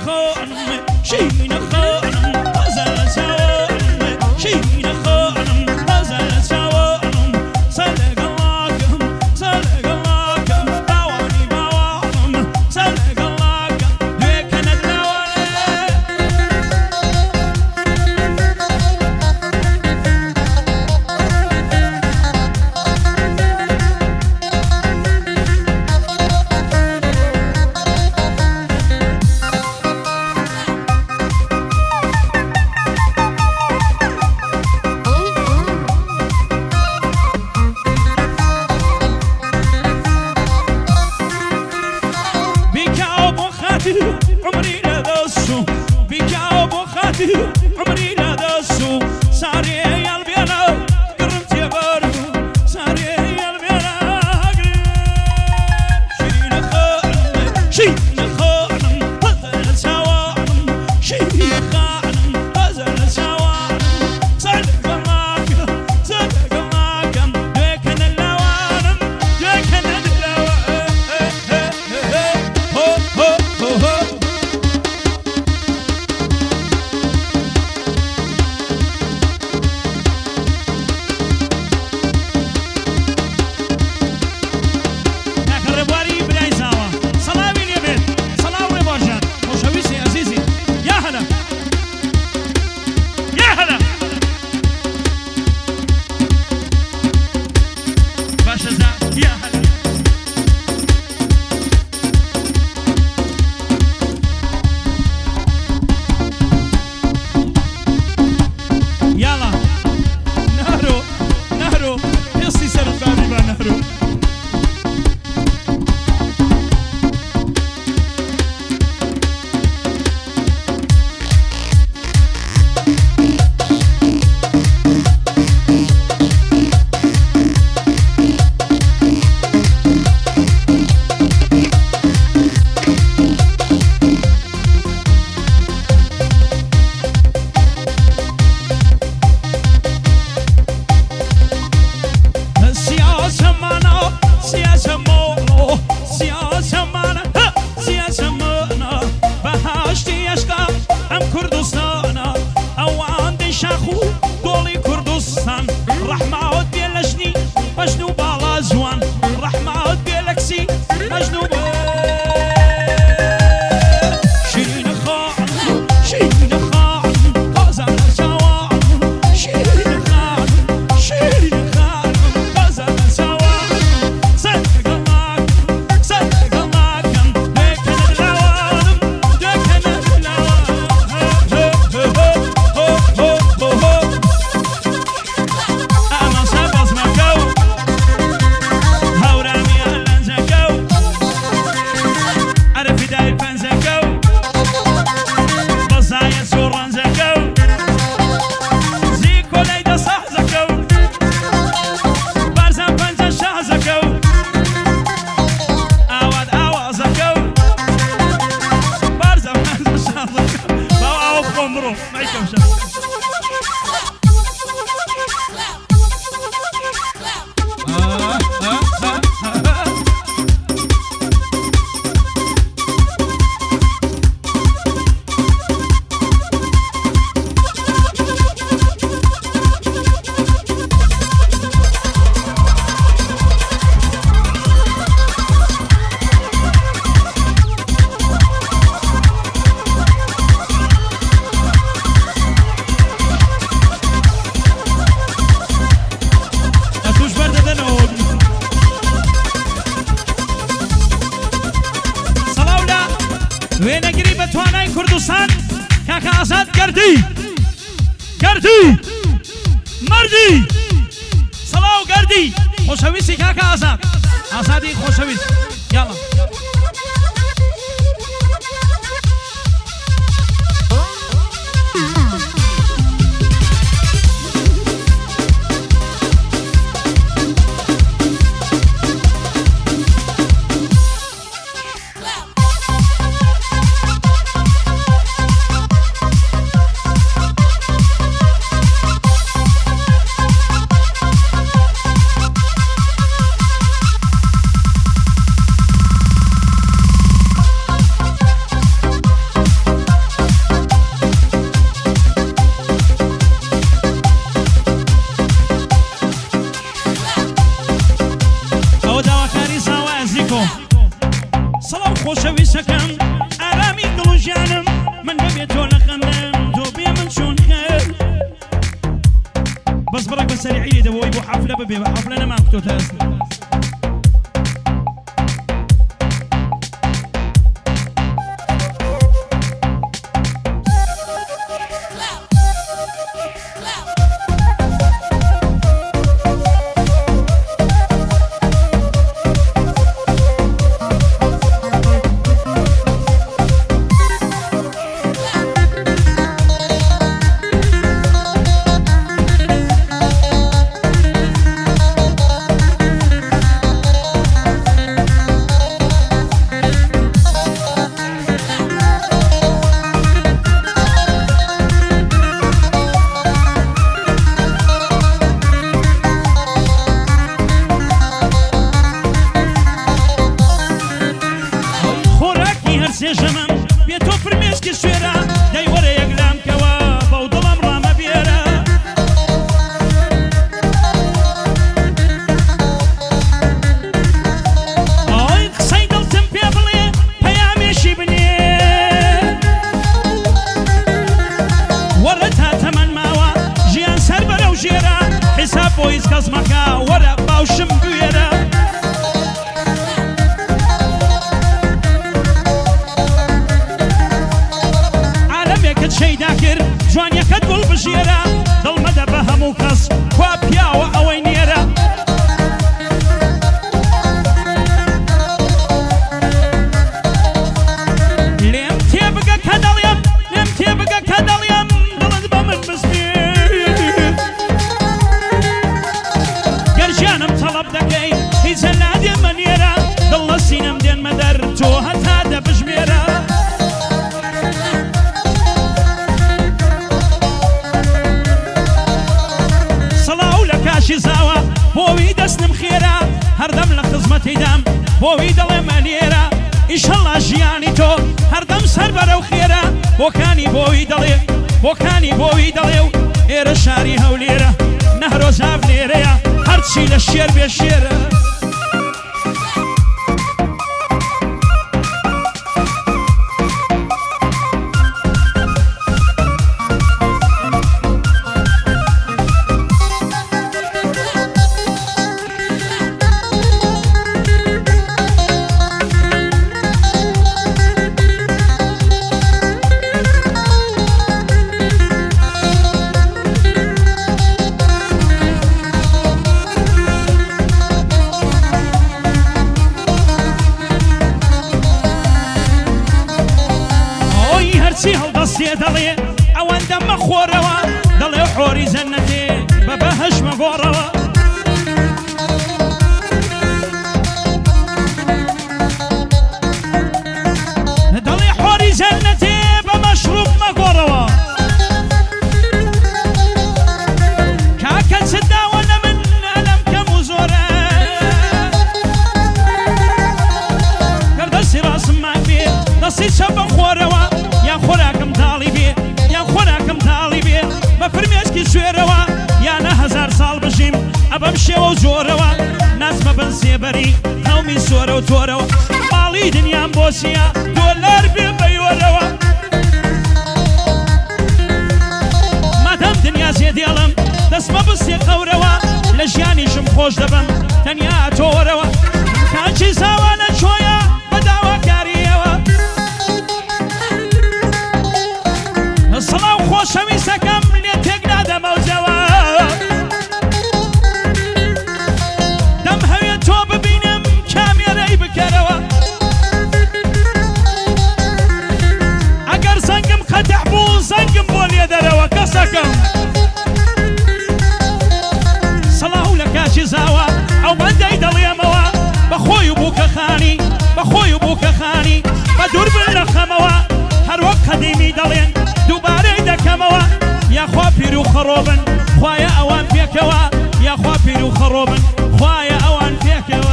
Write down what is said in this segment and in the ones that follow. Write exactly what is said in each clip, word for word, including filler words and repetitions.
خانم شیرین خانم غزل جوانم شیرین خانم غزل جوانم سلگ اللهکم سلگ اللهکم باوانی باوانم سلگ اللهکم دویکند لوانه عمري لا دسو بك ابو خاتي عمري لا دسو ساري يا البينا قربت يا بارو ساري يا البينا شيرين خانم شيرين خانم غزل جوانم شيرين خانم غزل جوانم صدق اللهكم صدق اللهكم دويكن اللوانم دويكن اللوانم هو هو هو وێنەگری بە توانای کوردستان کاکە ئازاد گەردی گەردی مەردی سەڵاو گەردی خۆشەویستی کاکە ئازاد ئازادی خۆشەویست یاڵا بۆی بۆ حەفلە ببێ بە حەفلە نەمان کتۆتە ئەسن سێژەمەم بێ تۆ فرمێسکی سوێرە دەی وەرە یەکلام کەوە بەو دڵم ڕامە بێرە ئۆی قسەی دڵتم پێ بڵێ پەیامێشی بنێ وەرە تا تەمەن ماوە ژیان سەر بەرەو ژێرە حیساب بۆ هیچ کەس مەکا وەرە باوشم بوێرە شەیدا کرد جوانیەکەت گوڵ بژێرە دڵمەدە بە هەموو کەس خوا پیاوە ئەوەی نێرە لێم تێبگە کە دەڵێم لێم تێبگە کە دەڵێم دڵت بە من بزبێ گەر ژیانم تەڵەب دەکەی هیچە نادێمە نێرە دڵ لە سینەم دێنمە دەر تۆ هەتا دەبژمێرە زاوە بۆوی دەستم خێرا هەردەم لە خزمەتیدام بۆوی دەڵێمە لێرە ئیشەڵا ژیانی تۆ هەردەم سەر بەرەو خێرا بۆکانی بۆوی دەڵێ بۆکانی بۆوی دەڵێ و ئێرە شاری هەولێرە نەهرۆزاف لێرەیە هەرچی لە شێر بێ شێرە هەرچی هەڵدەستێ دەڵێ ئەوەندە مەخۆرەوە دەڵێ حۆری جەننەتێ بە بەهەش مەگۆڕەوە دەڵێ حۆری جەننەتێ بە مەشروب مەگۆڕەوە کاکە چ داوە لە من ئەلەم کەم و زۆرە گەردەستی ڕاستممان بێ دەستی چە بەخۆرەوە یان خۆراکم تاڵی بێ یان خۆراکم تاڵی بێ بە فرمێسکی سوێرەوە یانە هەزار ساڵ بژیم ئەبەم شێوە و زۆرەوە ناسمە بن سێبەری هەومی سۆرە و تۆرەوە باڵی دنیام بۆ چیە دۆلار بێ بەیۆرەوە مادەم دنیا زێدێڵم دەستمە بستێ قەورەوە لە ژیانیشم خۆش دەبم تەنیا تۆرەوە کاچی زاوانە چۆیە بە داواکاریەوە سڵاو خۆشەویستەکەم لێ تێک نادەمەوجەوە دەم هەوێت تۆ ببینم کامێرەی بکەرەوە ئەگەر زەنگم قەتەع بوو زەنگم بۆ لێ دەرەوە کەسەکەم سڵاو لە کاچی زاوە ئەو بەندەی دەڵێمەوە بەخۆی و بووکەخانی بەخۆی و بووکەخانی بە دوور بن لە خەمەوە هەروەک قەدیمی دەڵێن دووبارەی دەکەمەوە یاخوا پیر و خەڕۆبن خوایە ئەوان پێکەوە یاخوا پیر و خەڕۆبن خوایە ئەوان پێکەوە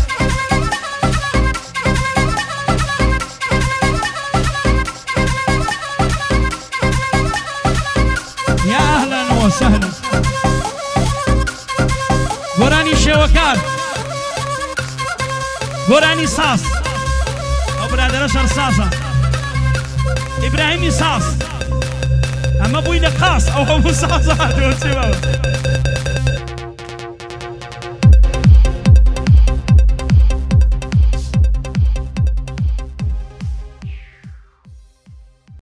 یا ئەهلەن وەسەهلەن گۆرانی شێوەکار گۆرانی ساس ئەو برادەرە شەر ساسە ئیبراهیمی ساس ئەمە بووی لە قاس ئەو هەموو ساز هاتووە چێ بابە